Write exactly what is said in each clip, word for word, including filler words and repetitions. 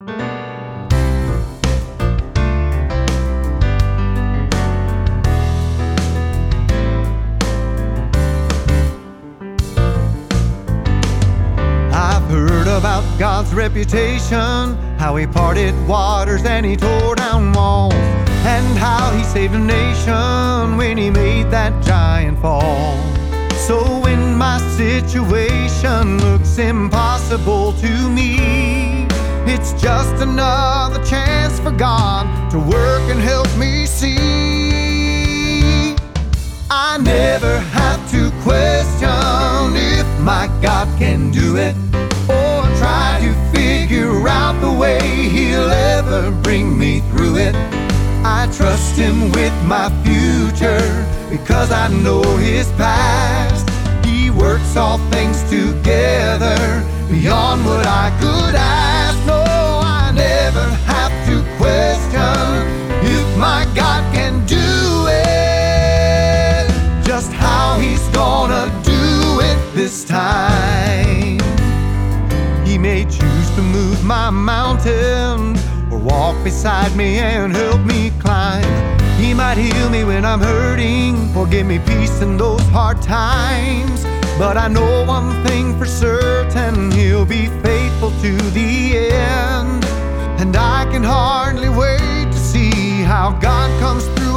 I've heard about God's reputation, how he parted waters and he tore down walls, and how he saved a nation when he made that giant fall. So when my situation looks impossible to me, it's just another chance for God to work and help me see. I never have to question if my God can do it, or try to figure out the way he'll ever bring me through it. I trust him with my future because I know his past. He works all things together beyond what I could ask. No, I never have to question if my God can do it, just how he's gonna do it this time. He may choose to move my mountain, or walk beside me and help me climb. He might heal me when I'm hurting, or give me peace in those hard times. But I know one thing for certain, he'll be faithful to the end. And I can hardly wait to see how God comes through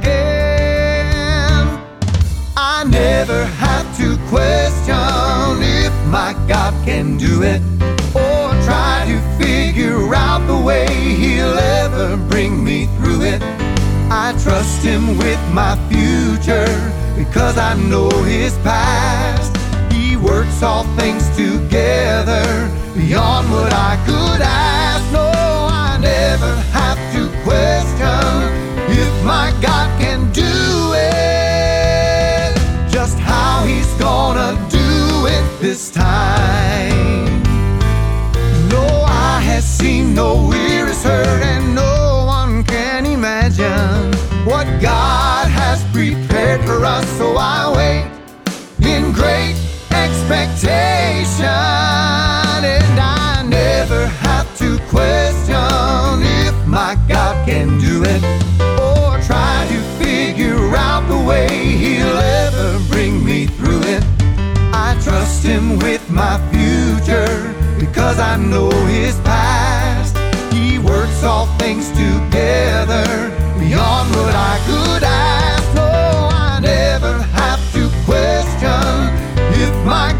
again. I never have to question if my God can do it, or try to figure out the way he'll ever bring me through it. I trust him with my future because I know his past. He works all things together beyond what I could ask. No, I never have to question if my God can do it, just how he's gonna do it this time. No eye has seen, no ear has heard, and no one can imagine what God has prepared for us. So I wait in great expectation, and I never have to question if my God can do it, or try to figure out the way he'll ever bring me through it. I trust him with my future because I know his past. He works all things together beyond what I could ask. No, I never have to question if my